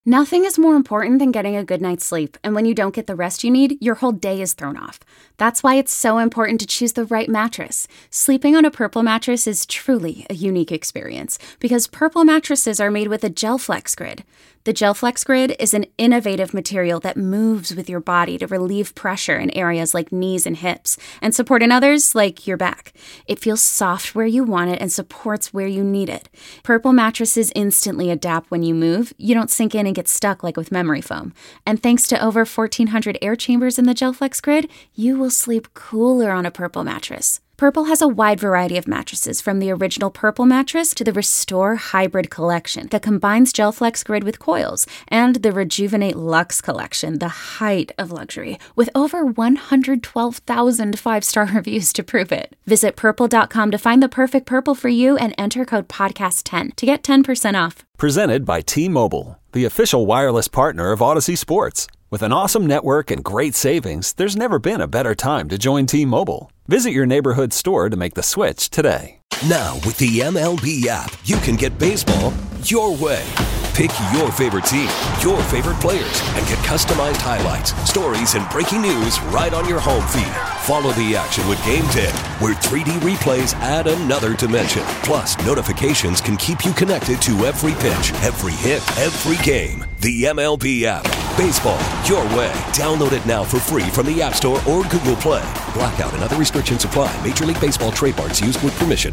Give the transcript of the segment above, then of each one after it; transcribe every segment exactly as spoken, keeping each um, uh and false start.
Nothing is more important than getting a good night's sleep, and when you don't get the rest you need, your whole day is thrown off. That's why it's so important to choose the right mattress. Sleeping on a Purple mattress is truly a unique experience, because Purple mattresses are made with a GelFlex Grid. The GelFlex Grid is an innovative material that moves with your body to relieve pressure in areas like knees and hips, and support in others like your back. It feels soft where you want it and supports where you need it. Purple mattresses instantly adapt when you move. You don't sink in and get stuck like with memory foam. And thanks to over fourteen hundred air chambers in the GelFlex Grid, you will sleep cooler on a Purple mattress. Purple has a wide variety of mattresses, from the original Purple mattress to the Restore Hybrid collection that combines GelFlex Grid with coils, and the Rejuvenate Luxe collection, the height of luxury, with over one hundred twelve thousand five-star reviews to prove it. Visit purple dot com to find the perfect Purple for you and enter code podcast ten to get ten percent off. Presented by T-Mobile, the official wireless partner of Odyssey Sports. With an awesome network and great savings, there's never been a better time to join T-Mobile. Visit your neighborhood store to make the switch today. Now, with the M L B app, you can get baseball your way. Pick your favorite team, your favorite players, and get customized highlights, stories, and breaking news right on your home feed. Follow the action with Game ten, where three D replays add another dimension. Plus, notifications can keep you connected to every pitch, every hit, every game. The M L B app. Baseball your way. Download it now for free from the App Store or Google Play. Blackout and other restrictions apply. Major League Baseball trademarks used with permission.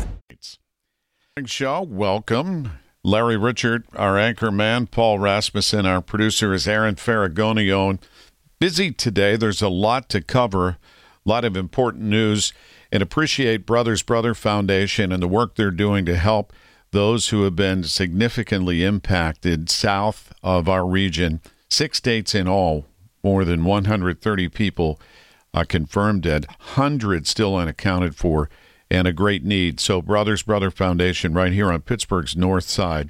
Show, welcome. Larry Richert, our anchor man, Paul Rasmussen, our producer is Aaron Ferragonio. Busy today. There's a lot to cover, a lot of important news, and appreciate Brothers Brother Foundation and the work they're doing to help those who have been significantly impacted south of our region. Six states in all, more than one hundred thirty people uh, confirmed dead, hundreds still unaccounted for, and a great need. So Brothers Brother Foundation right here on Pittsburgh's north side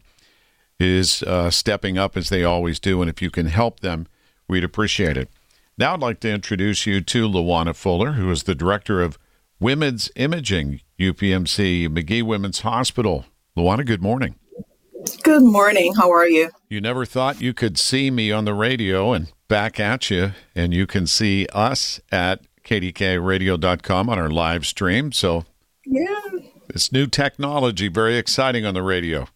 is uh, stepping up as they always do, and if you can help them, we'd appreciate it. Now I'd like to introduce you to Luana Fuller, who is the Director of Women's Imaging, U P M C Magee Women's Hospital. Luana, good morning. Good morning. How are you? You never thought you could see me on the radio, and back at you, and you can see us at K D K radio dot com on our live stream. So yeah, this new technology, very exciting on the radio.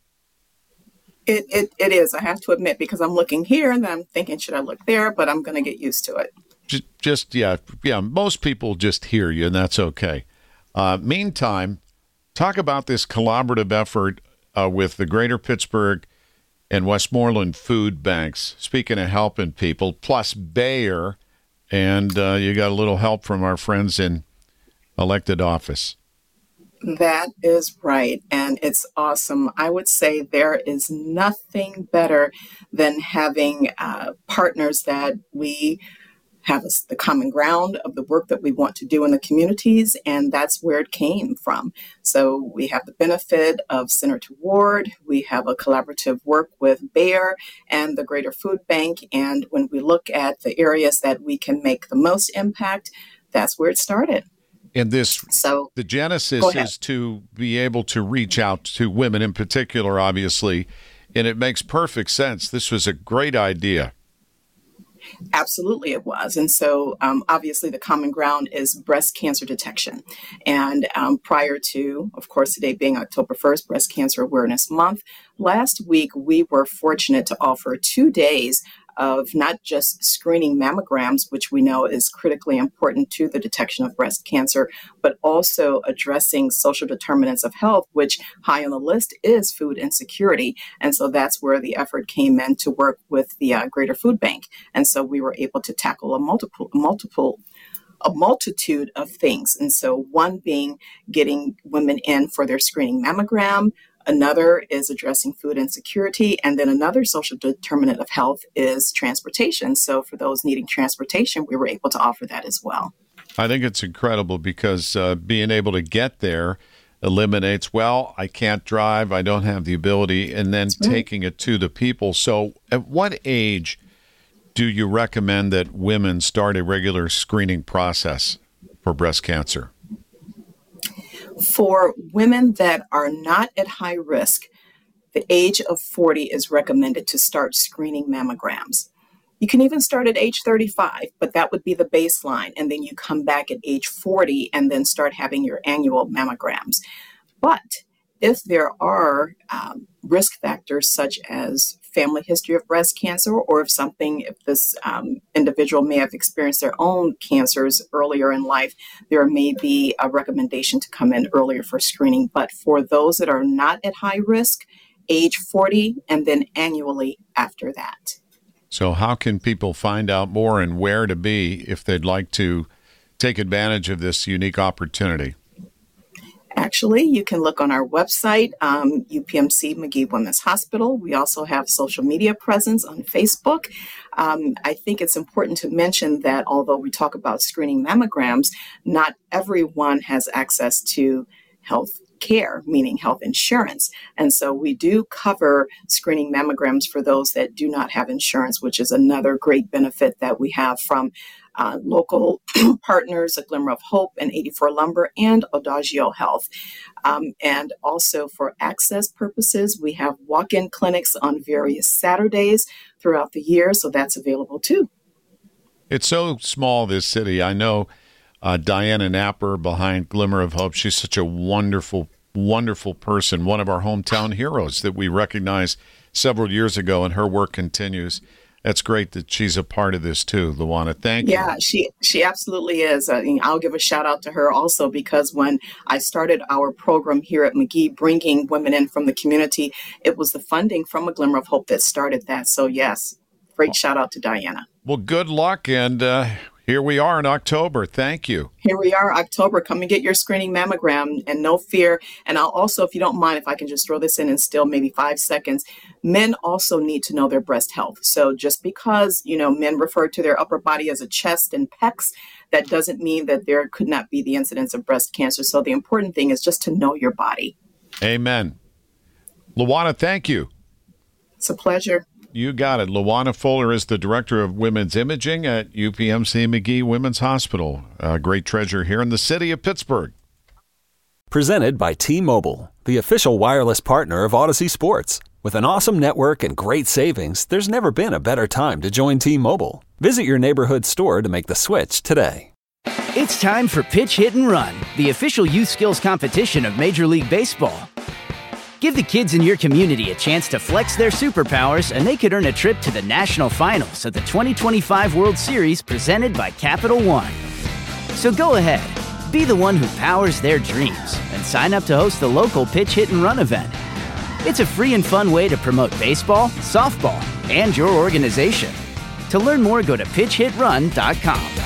It, it it is, I have to admit, because I'm looking here and then I'm thinking, should I look there? But I'm going to get used to it. Just, just yeah, yeah. Most people just hear you, and that's okay. Uh, meantime, talk about this collaborative effort uh, with the Greater Pittsburgh and Westmoreland food banks. Speaking of helping people, plus Bayer, and uh, you got a little help from our friends in elected office. That is right. And it's awesome. I would say there is nothing better than having uh, partners that we have a, the common ground of the work that we want to do in the communities. And that's where it came from. So we have the benefit of Senator Ward. We have a collaborative work with Bayer and the Greater Food Bank. And when we look at the areas that we can make the most impact, that's where it started. And this, so the genesis is to be able to reach out to women in particular, obviously, and it makes perfect sense. This was a great idea. Absolutely, it was. And so um, obviously the common ground is breast cancer detection. And um, prior to, of course, today being October first, Breast Cancer Awareness Month, last week we were fortunate to offer two days of not just screening mammograms, which we know is critically important to the detection of breast cancer, but also addressing social determinants of health, which high on the list is food insecurity. And so that's where the effort came in to work with the uh, Greater Food Bank. And so we were able to tackle a multiple, multiple, a multitude of things. And so one being getting women in for their screening mammogram. Another is addressing food insecurity. And then another social determinant of health is transportation. So for those needing transportation, we were able to offer that as well. I think it's incredible because uh, being able to get there eliminates, well, I can't drive, I don't have the ability, and then right. taking it to the people. So at what age do you recommend that women start a regular screening process for breast cancer? For women that are not at high risk, the age of forty is recommended to start screening mammograms. You can even start at age thirty-five, but that would be the baseline. And then you come back at age forty and then start having your annual mammograms. But if there are um, risk factors such as family history of breast cancer, or if something, if this um, individual may have experienced their own cancers earlier in life, there may be a recommendation to come in earlier for screening. But for those that are not at high risk, age forty and then annually after that. So how can people find out more and where to be if they'd like to take advantage of this unique opportunity? Actually, you can look on our website, um, U P M C Magee Women's Hospital. We also have social media presence on Facebook. Um, I think it's important to mention that although we talk about screening mammograms, not everyone has access to health care, meaning health insurance. And so we do cover screening mammograms for those that do not have insurance, which is another great benefit that we have from uh, local partners, A Glimmer of Hope and eighty-four Lumber and Adagio Health. Um, and also for access purposes, we have walk-in clinics on various Saturdays throughout the year. So that's available too. It's so small, this city. I know Uh, Diana Napper behind Glimmer of Hope. She's such a wonderful, wonderful person, one of our hometown heroes that we recognized several years ago, and her work continues. That's great that she's a part of this too, Luana. Thank you. Yeah, she she absolutely is. Uh, I'll give a shout out to her also, because when I started our program here at Magee, bringing women in from the community, it was the funding from A Glimmer of Hope that started that. So yes, great shout out to Diana. Well, good luck, and uh, here we are in October. Thank you. Here we are, October. Come and get your screening mammogram, and no fear. And I'll also, if you don't mind, if I can just throw this in in still maybe five seconds, men also need to know their breast health. So just because, you know, men refer to their upper body as a chest and pecs, that doesn't mean that there could not be the incidence of breast cancer. So the important thing is just to know your body. Amen. Luana, thank you. It's a pleasure. You got it. Luana Fuller is the Director of Women's Imaging at U P M C Magee Women's Hospital. A great treasure here in the city of Pittsburgh. Presented by T-Mobile, the official wireless partner of Odyssey Sports. With an awesome network and great savings, there's never been a better time to join T-Mobile. Visit your neighborhood store to make the switch today. It's time for Pitch, Hit, and Run, the official youth skills competition of Major League Baseball. Give the kids in your community a chance to flex their superpowers, and they could earn a trip to the national finals of the twenty twenty-five World Series presented by Capital One. So go ahead, be the one who powers their dreams, and sign up to host the local Pitch, Hit, and Run event. It's a free and fun way to promote baseball, softball, and your organization. To learn more, go to pitch hit run dot com.